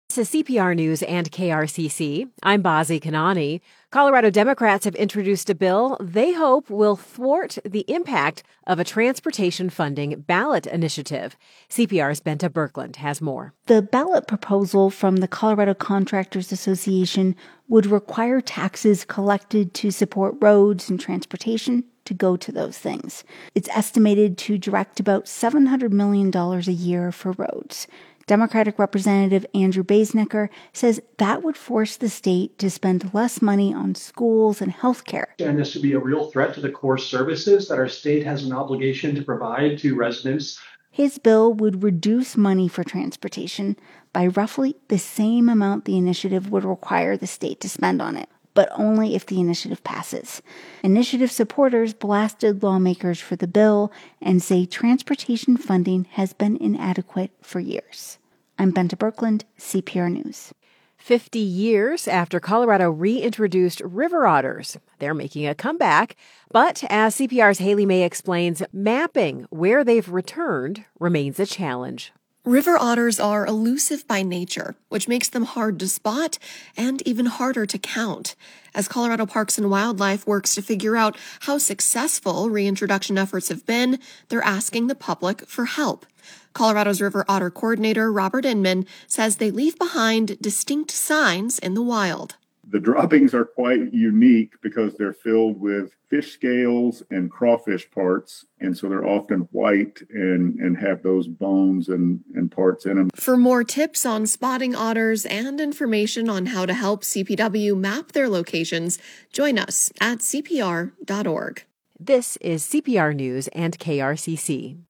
This is CPR News and KRCC. I'm Bazi Kanani. Colorado Democrats have introduced a bill they hope will thwart the impact of a transportation funding ballot initiative. CPR's Benta Birkeland has more. The ballot proposal from the Colorado Contractors Association would require taxes collected to support roads and transportation to go to those things. It's estimated to direct about $700 million a year for roads. Democratic Representative Andrew Baesnecker says that would force the state to spend less money on schools and health care. And this would be a real threat to the core services that our state has an obligation to provide to residents. His bill would reduce money for transportation by roughly the same amount the initiative would require the state to spend on it, but only if the initiative passes. Initiative supporters blasted lawmakers for the bill and say transportation funding has been inadequate for years. I'm Benta Birkeland, CPR News. 50 years after Colorado reintroduced river otters, they're making a comeback. But as CPR's Haley May explains, mapping where they've returned remains a challenge. River otters are elusive by nature, which makes them hard to spot and even harder to count. As Colorado Parks and Wildlife works to figure out how successful reintroduction efforts have been, they're asking the public for help. Colorado's river otter coordinator, Robert Inman, says they leave behind distinct signs in the wild. The droppings are quite unique because they're filled with fish scales and crawfish parts, and so they're often white and have those bones and parts in them. For more tips on spotting otters and information on how to help CPW map their locations, join us at cpr.org. This is CPR News and KRCC.